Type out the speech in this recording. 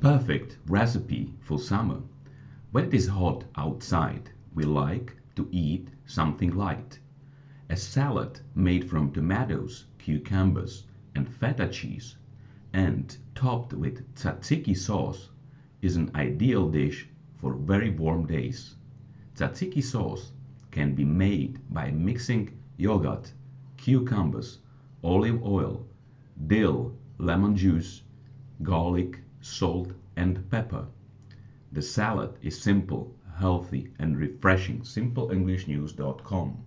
perfect recipe for summer. When it is hot outside, we like to eat something light. A salad made from tomatoes, cucumbers, and feta cheese, and topped with tzatziki sauce, is an ideal dish for very warm days. Tzatziki sauce can be made by mixing yogurt, cucumbers, olive oil, dill, lemon juice, garlic, salt, and pepper. The salad is simple, healthy, and refreshing. SimpleEnglishNews.com